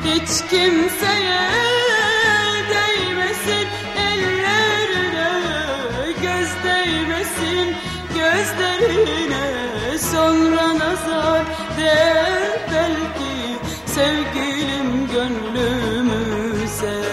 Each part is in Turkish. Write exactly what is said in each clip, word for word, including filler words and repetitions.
hiç kimseye değmesin ellerine, göz değmesin gözlerine. Sonra nazar değer belki sevgilim gönlümüze.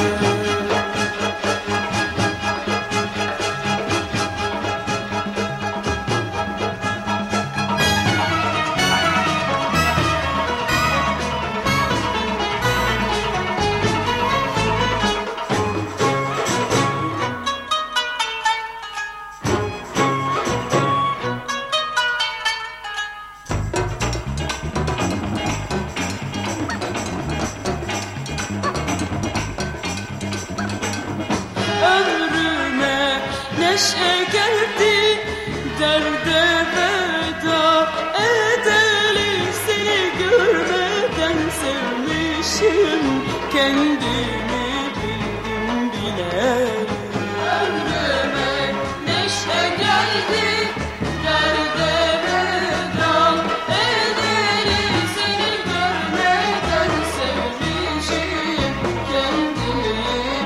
Ömrüme neşe geldi, derde veda edeli. Seni görmeden sevmişim, kendimi bildim bileli. Ömrüme neşe geldi, derde veda edeli. Seni görmeden sevmişim, kendimi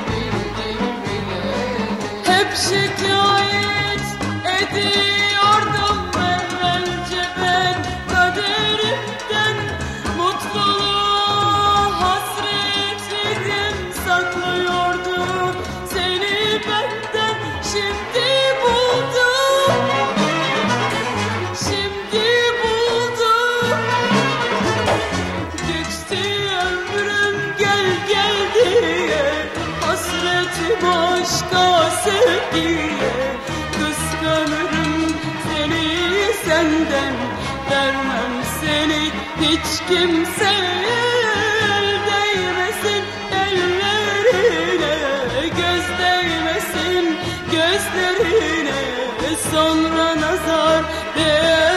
hep şikayet ediyordum evvelce ben kaderimden. Mutluluğa hasretliğim saklıyordum seni benden. Şimdi buldum, şimdi buldum. Geçti ömrüm gel gel diye, hasretim aşka sevgiye. Kıskanırım seni senden, vermem seni hiç kimseye. Değmesin ellerine, göz değmesin gözlerine. Sonra nazar değer